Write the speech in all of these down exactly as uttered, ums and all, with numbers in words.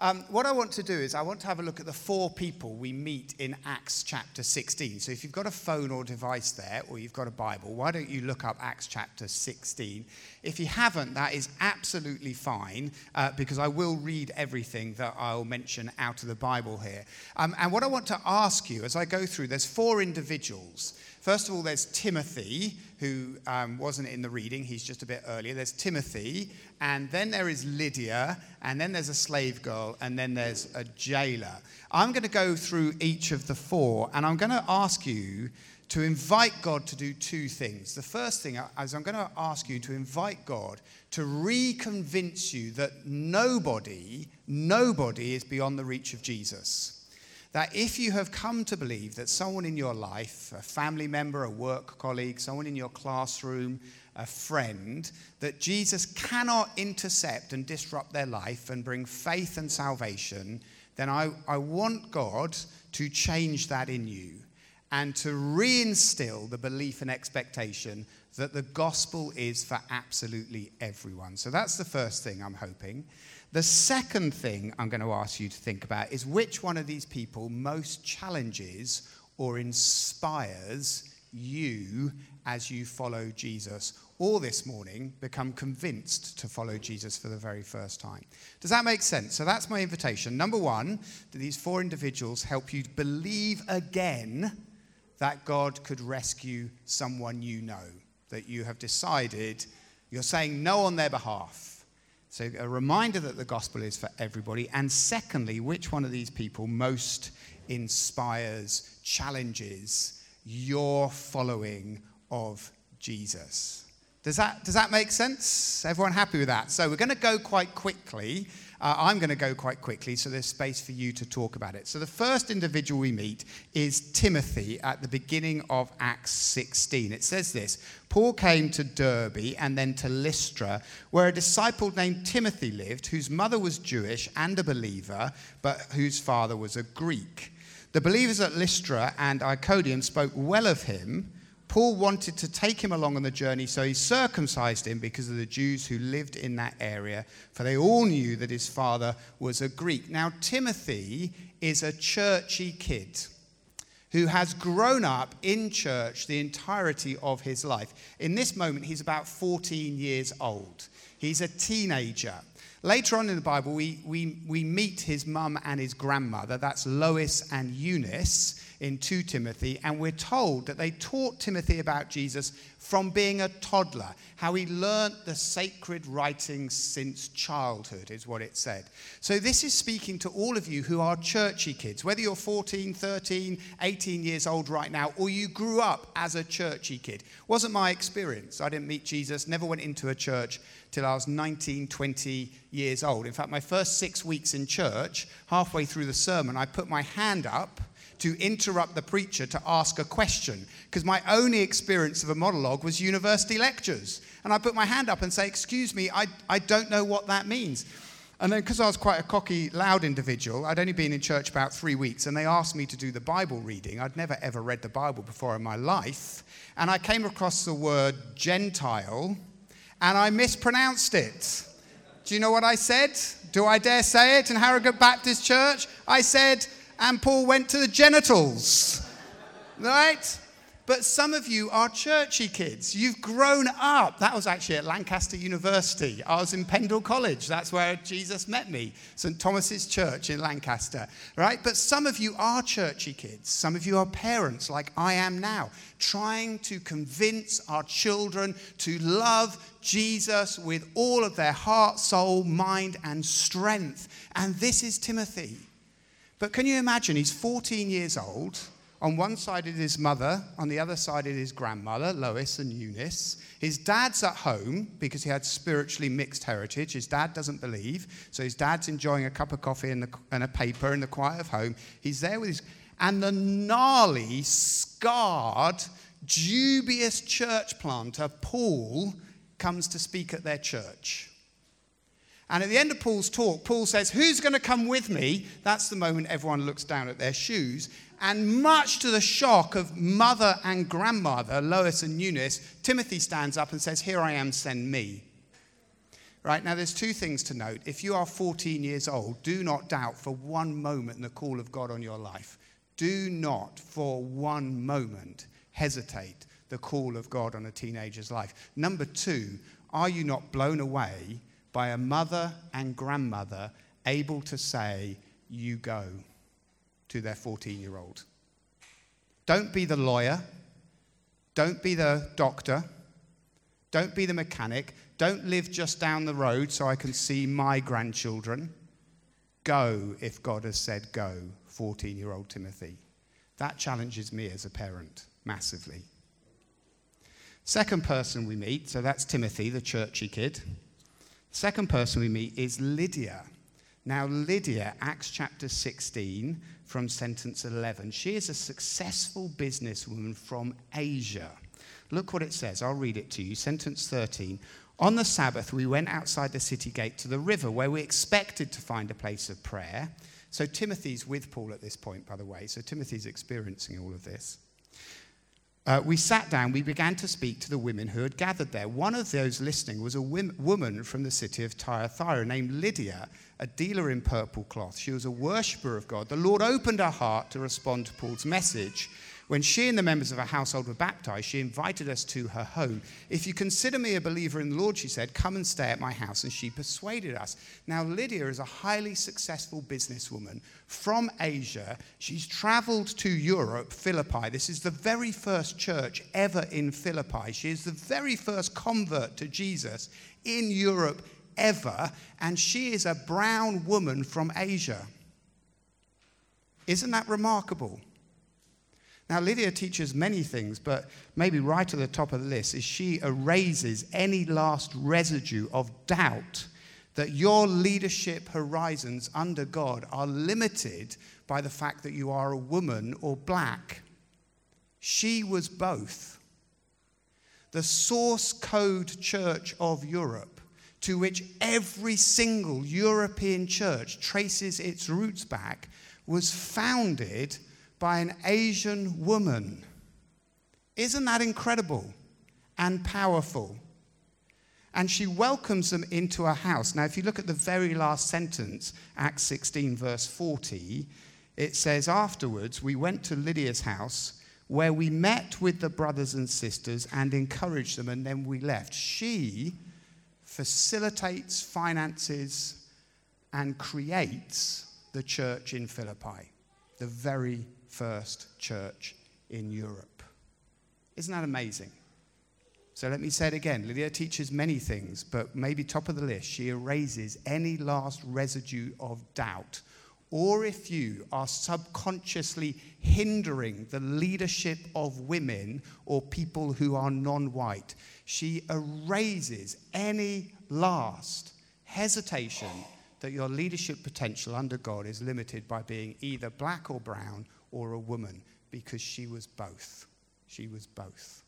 Um, what I want to do is I want to have a look at the four people we meet in Acts chapter sixteen. So if you've got a phone or device there, or you've got a Bible, why don't you look up Acts chapter sixteen? If you haven't, that is absolutely fine, uh, because I will read everything that I'll mention out of the Bible here. Um, and what I want to ask you as I go through, there's four individuals. First of all, there's Timothy, who um, wasn't in the reading. He's just a bit earlier. There's Timothy, and then there is Lydia, and then there's a slave girl, and then there's a jailer. I'm going to go through each of the four, and I'm going to ask you to invite God to do two things. The first thing is I'm going to ask you to invite God to reconvince you that nobody, nobody is beyond the reach of Jesus. That if you have come to believe that someone in your life, a family member, a work colleague, someone in your classroom, a friend, that Jesus cannot intercept and disrupt their life and bring faith and salvation, then I, I want God to change that in you and to reinstill the belief and expectation that the gospel is for absolutely everyone. So that's the first thing I'm hoping. The second thing I'm going to ask you to think about is which one of these people most challenges or inspires you as you follow Jesus, or this morning become convinced to follow Jesus for the very first time. Does that make sense? So that's my invitation. Number one, do these four individuals help you believe again that God could rescue someone you know, that you have decided you're saying no on their behalf. So a reminder that the gospel is for everybody. And secondly, which one of these people most inspires, challenges your following of Jesus? Does that, does that make sense? Everyone happy with that? So we're going to go quite quickly. Uh, I'm going to go quite quickly, so there's space for you to talk about it. So the first individual we meet is Timothy at the beginning of Acts sixteen. It says this: Paul came to Derbe and then to Lystra, where a disciple named Timothy lived, whose mother was Jewish and a believer, but whose father was a Greek. The believers at Lystra and Iconium spoke well of him. Paul wanted to take him along on the journey, so he circumcised him because of the Jews who lived in that area, for they all knew that his father was a Greek. Now, Timothy is a churchy kid who has grown up in church the entirety of his life. In this moment, he's about fourteen years old. He's a teenager. Later on in the Bible, we, we, we meet his mum and his grandmother. That's Lois and Eunice in Second Timothy. And we're told that they taught Timothy about Jesus from being a toddler, how he learnt the sacred writings since childhood, is what it said. So this is speaking to all of you who are churchy kids, whether you're fourteen, thirteen, eighteen years old right now, or you grew up as a churchy kid. Wasn't my experience. I didn't meet Jesus, never went into a church till I was nineteen, twenty years old. In fact, my first six weeks in church, halfway through the sermon, I put my hand up to interrupt the preacher to ask a question, because my only experience of a monologue was university lectures. And I put my hand up and say, excuse me, I, I don't know what that means. And then because I was quite a cocky, loud individual, I'd only been in church about three weeks, and they asked me to do the Bible reading. I'd never ever read the Bible before in my life. And I came across the word Gentile, and I mispronounced it. Do you know what I said? Do I dare say it in Harrogate Baptist Church? I said, and Paul went to the genitals. Right? But some of you are churchy kids. You've grown up. That was actually at Lancaster University. I was in Pendle College. That's where Jesus met me. Saint Thomas's Church in Lancaster. Right? But some of you are churchy kids. Some of you are parents like I am now, trying to convince our children to love Jesus with all of their heart, soul, mind, and strength. And this is Timothy. But can you imagine, he's fourteen years old. On one side is his mother, on the other side is his grandmother, Lois and Eunice. His dad's at home because he had spiritually mixed heritage. His dad doesn't believe, so his dad's enjoying a cup of coffee and, the, and a paper in the quiet of home. He's there with his... And the gnarly, scarred, dubious church planter, Paul, comes to speak at their church. And at the end of Paul's talk, Paul says, who's going to come with me? That's the moment everyone looks down at their shoes. And much to the shock of mother and grandmother, Lois and Eunice, Timothy stands up and says, here I am, send me. Right, now there's two things to note. If you are fourteen years old, do not doubt for one moment the call of God on your life. Do not for one moment hesitate the call of God on a teenager's life. Number two, are you not blown away by a mother and grandmother able to say, you go, to their fourteen-year-old? Don't be the lawyer. Don't be the doctor. Don't be the mechanic. Don't live just down the road so I can see my grandchildren. Go if God has said go, fourteen-year-old Timothy. That challenges me as a parent massively. Second person we meet, so that's Timothy, the churchy kid. Second person we meet is Lydia. Now, Lydia, Acts chapter sixteen, from sentence eleven. She is a successful businesswoman from Asia. Look what it says. I'll read it to you. Sentence thirteen. On the Sabbath, we went outside the city gate to the river where we expected to find a place of prayer. So Timothy's with Paul at this point, by the way. So Timothy's experiencing all of this. Uh, we sat down, we began to speak to the women who had gathered there. One of those listening was a wim- woman from the city of Thyatira named Lydia, a dealer in purple cloth. She was a worshipper of God. The Lord opened her heart to respond to Paul's message. When she and the members of her household were baptized, she invited us to her home. If you consider me a believer in the Lord, she said, come and stay at my house. And she persuaded us. Now, Lydia is a highly successful businesswoman from Asia. She's traveled to Europe, Philippi. This is the very first church ever in Philippi. She is the very first convert to Jesus in Europe ever. And she is a brown woman from Asia. Isn't that remarkable? Now, Lydia teaches many things, but maybe right at the top of the list is she erases any last residue of doubt that your leadership horizons under God are limited by the fact that you are a woman or black. She was both. The source code church of Europe, to which every single European church traces its roots back, was founded by an Asian woman. Isn't that incredible and powerful? And she welcomes them into her house. Now, if you look at the very last sentence, Acts sixteen, verse forty, it says, afterwards, we went to Lydia's house where we met with the brothers and sisters and encouraged them, and then we left. She facilitates, finances, and creates the church in Philippi, the very first church in Europe. Isn't that amazing? So let me say it again. Lydia teaches many things, but maybe top of the list, she erases any last residue of doubt. Or if you are subconsciously hindering the leadership of women or people who are non-white, she erases any last hesitation that your leadership potential under God is limited by being either black or brown or a woman, because she was both. She was both.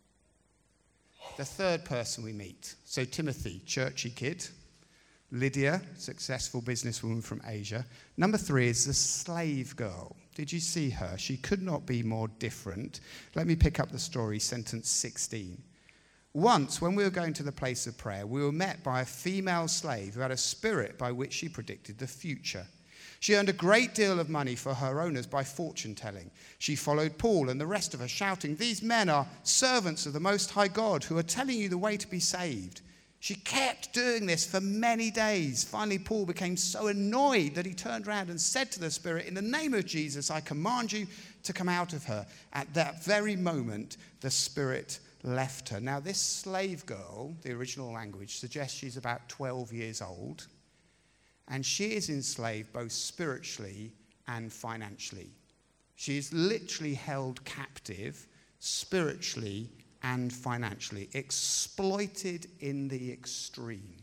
The third person we meet, so Timothy, churchy kid. Lydia, successful businesswoman from Asia. Number three is the slave girl. Did you see her? She could not be more different. Let me pick up the story, sentence sixteen. Once, when we were going to the place of prayer, we were met by a female slave who had a spirit by which she predicted the future. She earned a great deal of money for her owners by fortune-telling. She followed Paul and the rest of us, shouting, "These men are servants of the Most High God who are telling you the way to be saved." She kept doing this for many days. Finally, Paul became so annoyed that he turned around and said to the spirit, "In the name of Jesus, I command you to come out of her." At that very moment, the spirit left her. Now, this slave girl, the original language, suggests she's about twelve years old. And she is enslaved both spiritually and financially. She is literally held captive spiritually and financially, exploited in the extreme.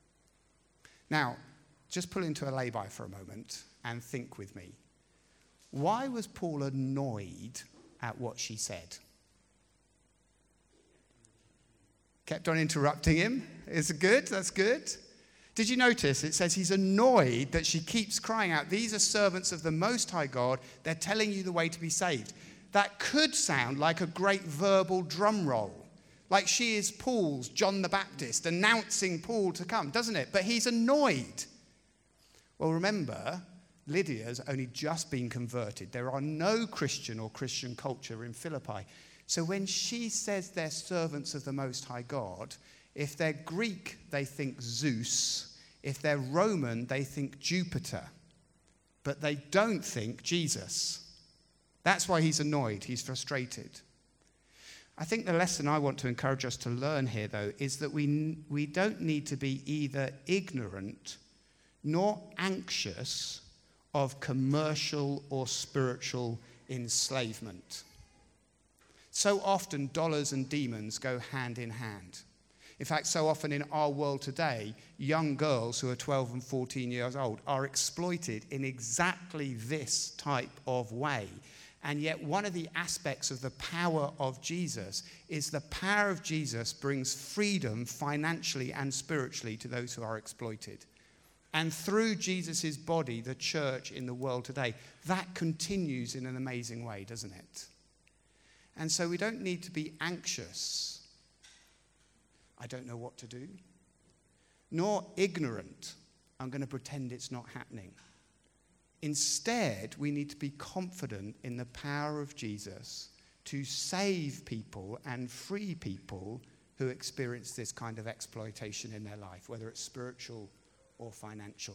Now, just pull into a lay-by for a moment and think with me. Why was Paul annoyed at what she said? Kept on interrupting him. Is it good? That's good. Did you notice? It says he's annoyed that she keeps crying out, "These are servants of the Most High God. They're telling you the way to be saved." That could sound like a great verbal drum roll. Like she is Paul's John the Baptist, announcing Paul to come, doesn't it? But he's annoyed. Well, remember, Lydia's only just been converted. There are no Christian or Christian culture in Philippi. So when she says they're servants of the Most High God, if they're Greek, they think Zeus. If they're Roman, they think Jupiter. But they don't think Jesus. That's why he's annoyed. He's frustrated. I think the lesson I want to encourage us to learn here, though, is that we, we don't need to be either ignorant nor anxious of commercial or spiritual enslavement. So often, dollars and demons go hand in hand. In fact, so often in our world today, young girls who are twelve and fourteen years old are exploited in exactly this type of way. And yet one of the aspects of the power of Jesus is the power of Jesus brings freedom financially and spiritually to those who are exploited. And through Jesus' body, the church in the world today, that continues in an amazing way, doesn't it? And so we don't need to be anxious. I don't know what to do. Nor ignorant. I'm going to pretend it's not happening. Instead, we need to be confident in the power of Jesus to save people and free people who experience this kind of exploitation in their life, whether it's spiritual or financial.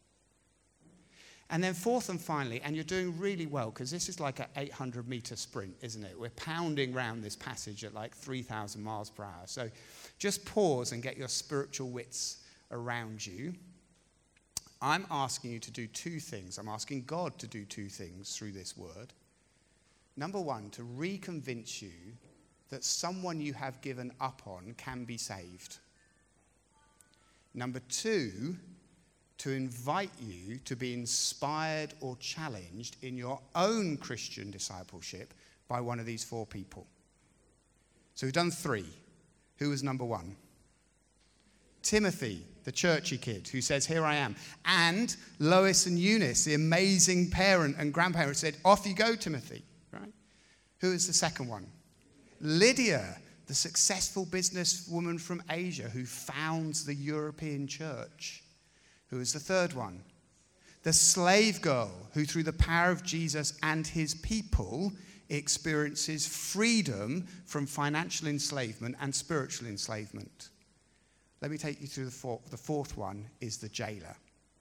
And then fourth and finally, and you're doing really well, because this is like an eight hundred meter sprint, isn't it? We're pounding around this passage at like three thousand miles per hour. So just pause and get your spiritual wits around you. I'm asking you to do two things. I'm asking God to do two things through this word. Number one, to reconvince you that someone you have given up on can be saved. Number two, to invite you to be inspired or challenged in your own Christian discipleship by one of these four people. So we've done three. Who was number one? Timothy, the churchy kid who says, here I am. And Lois and Eunice, the amazing parent and grandparent, said, off you go, Timothy. Right? Who is the second one? Lydia, the successful businesswoman from Asia who founds the European church. Who is the third one? The slave girl who, through the power of Jesus and his people, experiences freedom from financial enslavement and spiritual enslavement. Let me take you through the fourth. The fourth one is the jailer.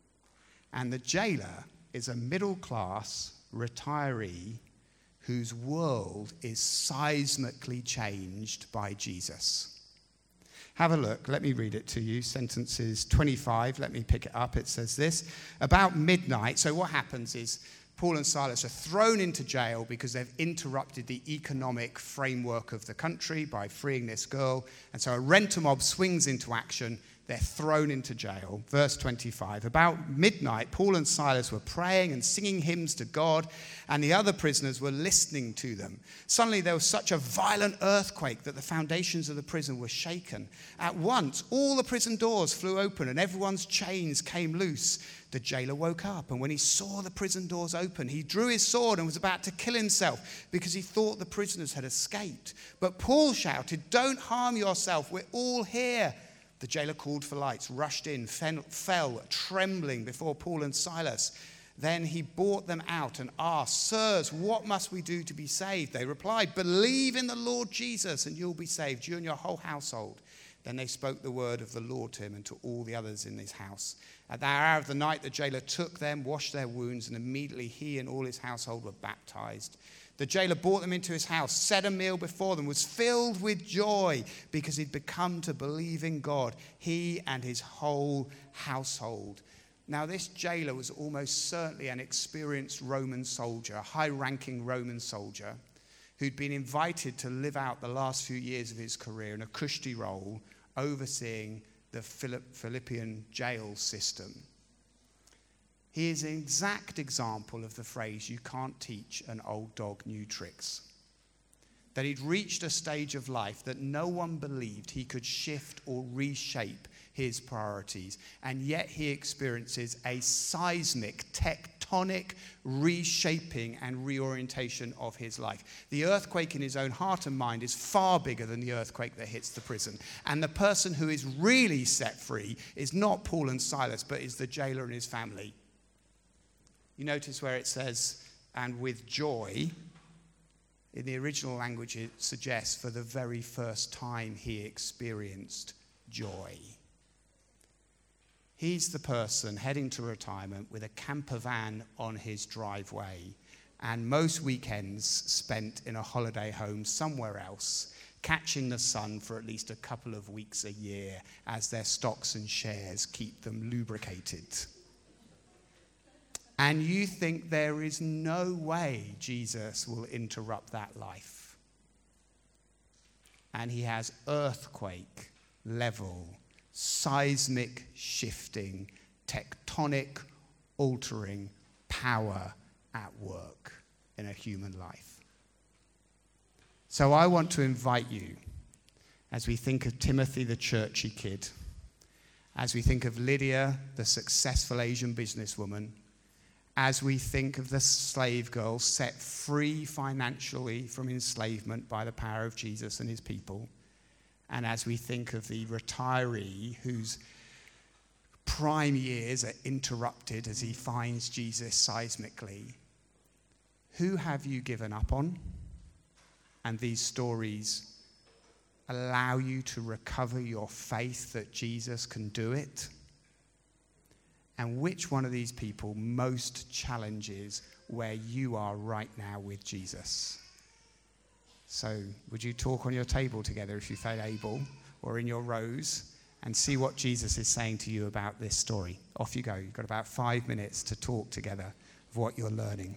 And the jailer is a middle-class retiree whose world is seismically changed by Jesus. Have a look. Let me read it to you. Sentences twenty-five. Let me pick it up. It says this. About midnight. So what happens is Paul and Silas are thrown into jail because they've interrupted the economic framework of the country by freeing this girl. And so a rent-a-mob swings into action. They're thrown into jail. Verse twenty-five. About midnight, Paul and Silas were praying and singing hymns to God, and the other prisoners were listening to them. Suddenly there was such a violent earthquake that the foundations of the prison were shaken. At once, all the prison doors flew open and everyone's chains came loose. The jailer woke up, and when he saw the prison doors open, he drew his sword and was about to kill himself because he thought the prisoners had escaped. But Paul shouted, "Don't harm yourself, we're all here." The jailer called for lights, rushed in, fell trembling before Paul and Silas. Then he brought them out and asked, "Sirs, what must we do to be saved?" They replied, "Believe in the Lord Jesus and you'll be saved, you and your whole household." Then they spoke the word of the Lord to him and to all the others in his house. At the hour of the night, the jailer took them, washed their wounds, and immediately he and all his household were baptized. The jailer brought them into his house, set a meal before them, was filled with joy because he'd become to believe in God, he and his whole household. Now, this jailer was almost certainly an experienced Roman soldier, a high-ranking Roman soldier, who'd been invited to live out the last few years of his career in a cushy role, overseeing the Philippian jail system. He is an exact example of the phrase, "You can't teach an old dog new tricks." That he'd reached a stage of life that no one believed he could shift or reshape his priorities. And yet he experiences a seismic, tectonic tectonic reshaping and reorientation of his life. The earthquake in his own heart and mind is far bigger than the earthquake that hits the prison. And the person who is really set free is not Paul and Silas, but is the jailer and his family. You notice where it says, and with joy. In the original language, it suggests for the very first time he experienced joy. He's the person heading to retirement with a camper van on his driveway and most weekends spent in a holiday home somewhere else, catching the sun for at least a couple of weeks a year as their stocks and shares keep them lubricated. And you think there is no way Jesus will interrupt that life. And he has earthquake level, seismic shifting, tectonic altering power at work in a human life. So I want to invite you, as we think of Timothy, the churchy kid, as we think of Lydia, the successful Asian businesswoman, as we think of the slave girl set free financially from enslavement by the power of Jesus and his people, and as we think of the retiree whose prime years are interrupted as he finds Jesus seismically, who have you given up on? And these stories allow you to recover your faith that Jesus can do it? And which one of these people most challenges where you are right now with Jesus? So would you talk on your table together if you feel able, or in your rows, and see what Jesus is saying to you about this story? Off you go. You've got about five minutes to talk together of what you're learning.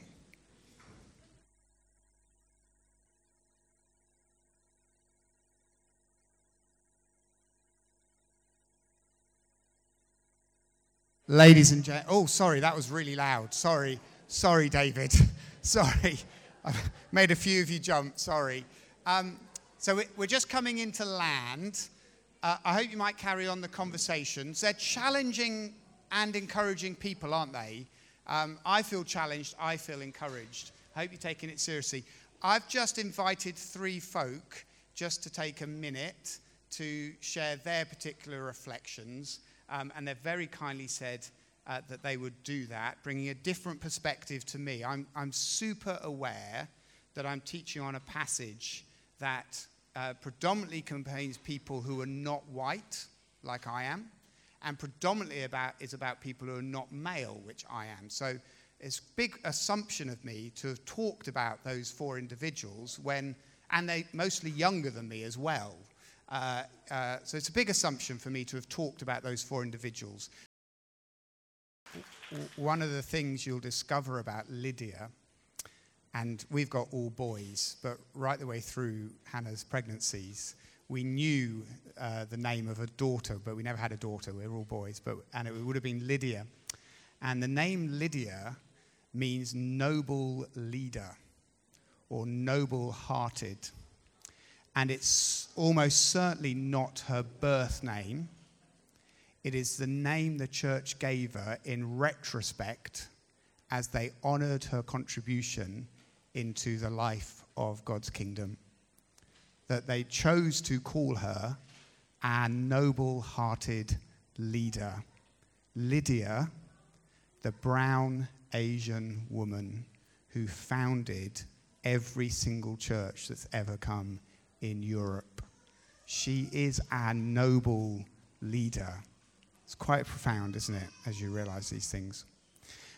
Ladies and gentlemen, oh, sorry, that was really loud. Sorry, sorry, David. Sorry, I've made a few of you jump. Sorry. Um, so we're just coming into land. Uh, I hope you might carry on the conversations. They're challenging and encouraging people, aren't they? Um, I feel challenged. I feel encouraged. I hope you're taking it seriously. I've just invited three folk just to take a minute to share their particular reflections. Um, and they've very kindly said uh, that they would do that, bringing a different perspective to me. I'm, I'm super aware that I'm teaching on a passage that uh, predominantly contains people who are not white, like I am, and predominantly about is about people who are not male, which I am. So it's a big assumption of me to have talked about those four individuals when, and they mostly younger than me as well. Uh, uh, so it's a big assumption for me to have talked about those four individuals. W- one of the things you'll discover about Lydia, and we've got all boys, but right the way through Hannah's pregnancies, we knew uh, the name of a daughter, but we never had a daughter. We were all boys, but and it would have been Lydia. And the name Lydia means noble leader or noble-hearted. And it's almost certainly not her birth name. It is the name the church gave her in retrospect as they honored her contribution into the life of God's kingdom. That they chose to call her a noble-hearted leader. Lydia, the brown Asian woman who founded every single church that's ever come in Europe. She is a noble leader. It's quite profound, isn't it, as you realize these things.